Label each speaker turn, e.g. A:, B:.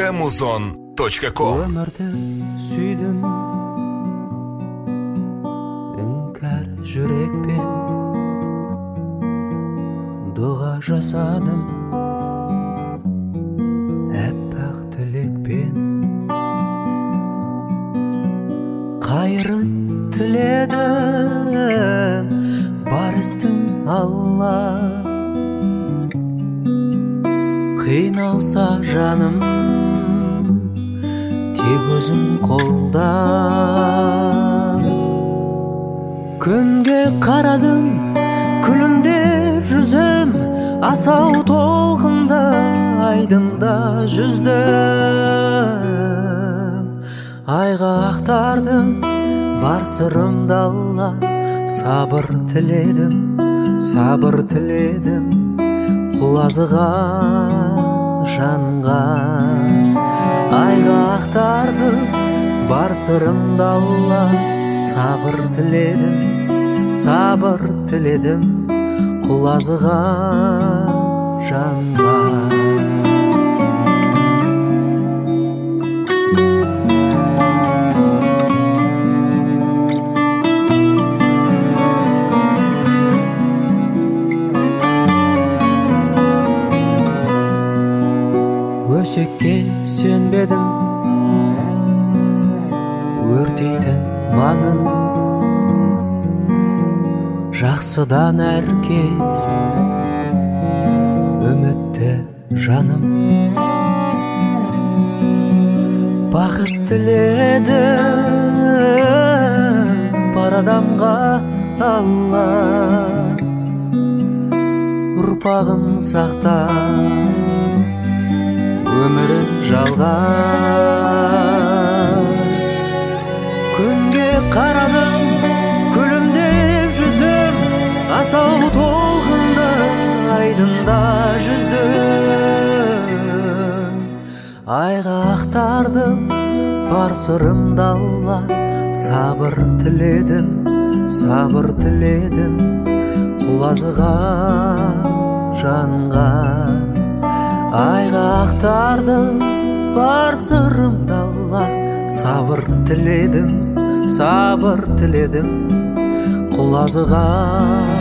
A: www.muzon.com.
B: Өмірді сүйдім іңкәр жүрекпен, дұға жасадым әппақ тілекпен, қайырын тіледім бар істің Алла. Қиналса жаным тек өзің қолда. Күнге қарадым күлімдеп жүзім, асау толқында айдында жүздім. Айға ақтардым бар сырымды Алла, сабыр тіледім құлазыған жанға. Айға ақтардым бар сырымды Алла, сабыр тіледім құлазыған жанға. Өсекке сенбедім өртейтін маңын, жақсыдан әркез үмітті жаным. Бақыт тіледім бар адамға Алла, ұрпағын сақтап өмірін жалған. Күнге қарадым күлімдеп жүзім, асау толқында айдында жүздім. Айға ақтардым бар сырымды Алла, сабыр тіледім құлазыған жанға. Айға ақтардым бар сырымды Алла, сабыр тіледім құлазыған